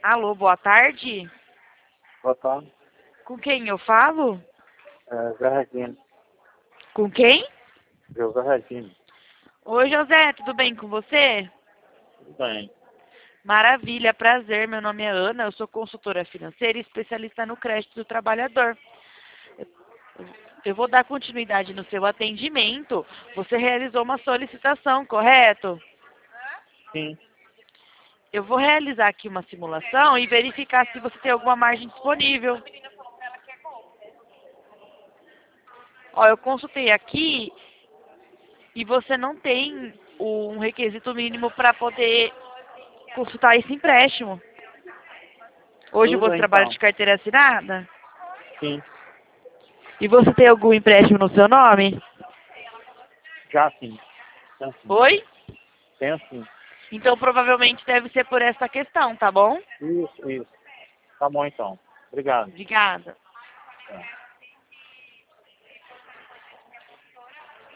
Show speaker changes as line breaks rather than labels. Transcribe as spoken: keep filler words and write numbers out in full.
Alô, boa tarde.
Boa tarde.
Com quem eu falo?
É, Zé Regino.
Com quem?
José Regino.
Oi, José, tudo bem com você?
Tudo bem.
Maravilha, prazer. Meu nome é Ana, eu sou consultora financeira e especialista no crédito do trabalhador. Eu vou dar continuidade no seu atendimento. Você realizou uma solicitação, correto?
Sim.
Eu vou realizar aqui uma simulação e verificar se você tem alguma margem disponível. Ó, eu consultei aqui e você não tem um requisito mínimo para poder consultar esse empréstimo. Hoje
Tudo
você
bem,
trabalha
então.
de carteira assinada?
Sim.
E você tem algum empréstimo no seu nome?
Já sim. Tenho sim.
Oi?
Tenho sim.
Então provavelmente deve ser por essa questão, tá bom?
Isso, isso. Tá bom, então. Obrigado.
Obrigada.
É.